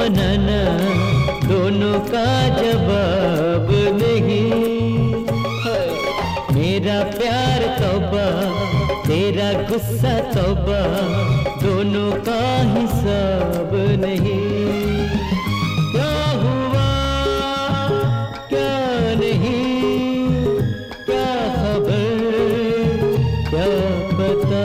मनाना, दोनों का जवाब नहीं। मेरा प्यार तौबा, तेरा गुस्सा तौबा, दोनों का हिसाब नहीं। क्या हुआ क्या नहीं, क्या खबर क्या पता।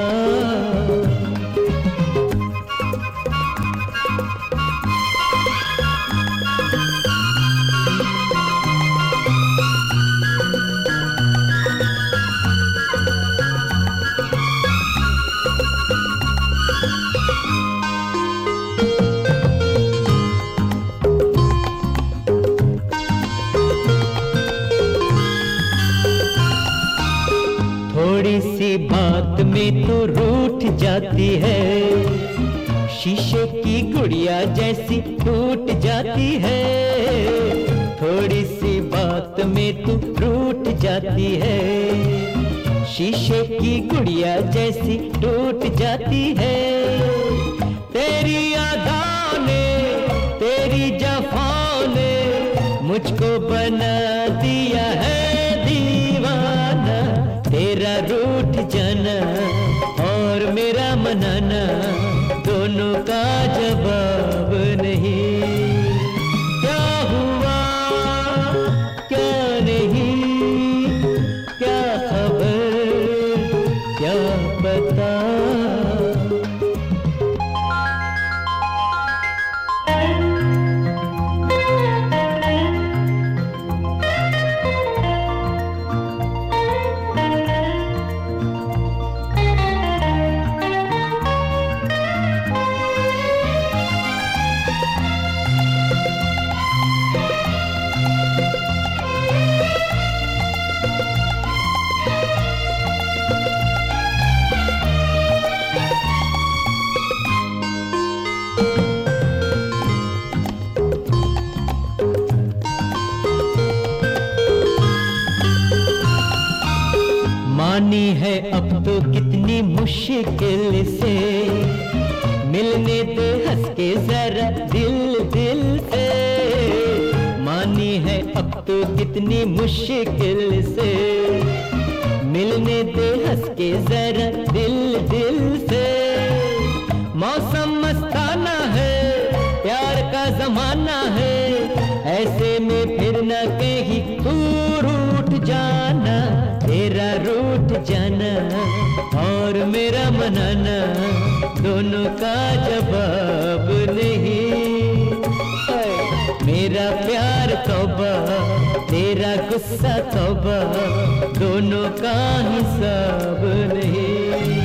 थोड़ी सी बात में तो रूठ जाती है, शीशे की गुड़िया जैसी टूट जाती है। थोड़ी सी बात में तो रूठ जाती है, शीशे की गुड़िया जैसी टूट जाती है। तेरी यादों ने, तेरी जफाओं ने मुझको बना दिया है दीवाना। तेरा रूठ जाना और मेरा मनाना, दोनों का जवाब नहीं। क्या हुआ क्या नहीं, क्या खबर क्या पता। मानी है अब तो कितनी मुश्किल से, मिलने दे हंस के जरा दिल दिल से। मानी है अब तो कितनी मुश्किल से, मिलने दे हंस के जरा दिल दिल से। मौसम मस्ताना है, प्यार का जमाना है, ऐसे में फिर न कहीं तू रूठ जाना। तेरा रूठ जाना और मेरा मनाना, दोनों का जवाब नहीं। मेरा प्यार तौबा, तेरा गुस्सा तौबा, दोनों का हिसाब नहीं।